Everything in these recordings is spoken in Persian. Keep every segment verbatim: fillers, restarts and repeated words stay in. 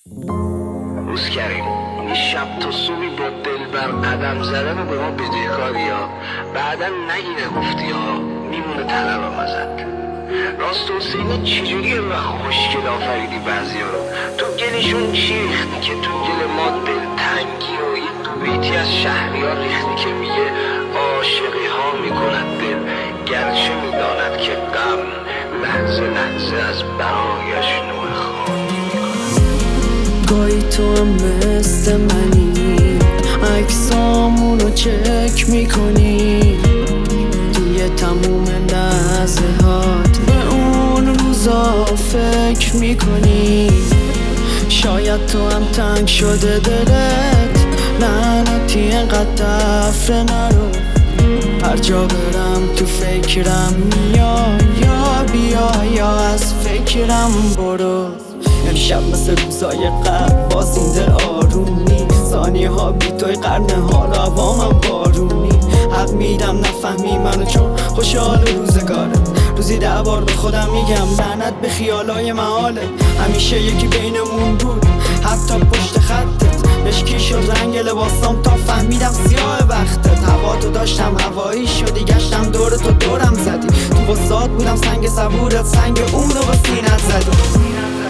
روز کریم این شب تا صبحی با دلبر قدم زدن به ما بدهکاری ها. بعدا نگی نگفتی ها میمونه طلبم ازت. راست حسینی چجوری و خوشگل آفریدی بعضی ها رو. تو گلشون چی ریختی که تو گل ما دلتنگی و یه دو بیتی از شهری ها ریختی که میگه عاشقی ها میکند دل گرچه میداند که غم لحظه لحظه از برایش نوع خواهی میکند. گاهی تو هم مثل منی عکسامونو چک میکنی توی تموم لحظه هات به اون روزا فکر میکنی. شاید تو هم تنگ شده دلت لعنتی اینقدر دفره نرو. هر جا برم تو فکرم یا یا بیا یا از فکرم برو. امشب مثل روزای قبل باز این دل آرومی ثانیه ها بی توی قرن حال عوامم بارونی. حق میدم نفهمی منو چون خوشحال روزگارت. روزی ده بار به خودم میگم لعنت به خیالای محاله. همیشه یکی بینمون بود حتی پشت خطت. مشکی شد رنگ لباسام تا فهمیدم سیاه وقتت. هوا تو داشتم هوایی شدی گشتم دور تو دورم زدی. تو وسط بودم سنگ صبورت سنگ اون رو به سینت زدی.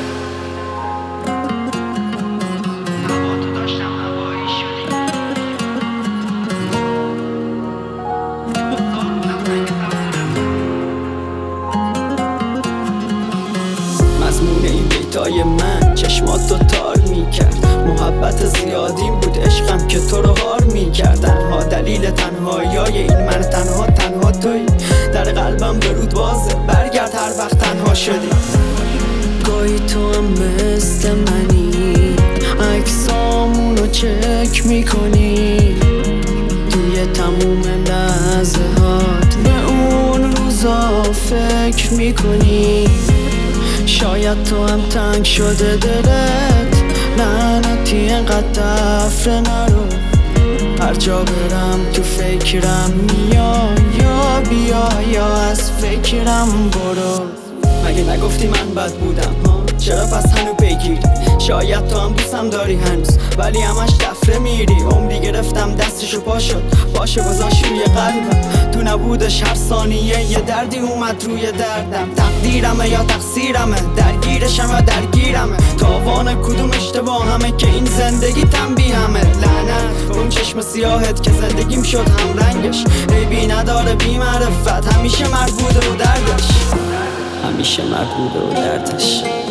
مضمون این بیتای من چشماتو تار میکرد. محبت زیادیم بود عشقم که تو رو هار میکرد. تنها دلیل تنهاییای این من تنها تنها توی در قلبم برود بازه برگرد هر وقت تنها شدی. گاهی تو هم مثل منی عکسامونو چک میکنی توی تموم لحظه هات به اون روزا فکر میکنی. شاید تو هم تنگ شده دلت لعنتی اینقدر دفره نرو. هر جا برم تو فکرم یا یا بیا یا از فکرم برو. مگه نگفتی من بد بودم ها؟ چرا پس هنو بگیری؟ شاید تو هم دوستم داری هنوز ولی همش دفره میری. عمری گرفتم دستشو پا شد باشه گذاش روی قلبم. تو نبودش هر ثانیه یه دردی اومد روی دردم. تقدیرمه یا تقصیرمه درگیرشم یا درگیرمه. تاوان کدوم اشتباه همه که این زندگی تنبیهمه. لعنت اون چشم سیاهت که زندگیم شد هم رنگش. عیبی نداره بی معرفت همیشه مرد بوده و دردش همیشه مرد بوده و دردش.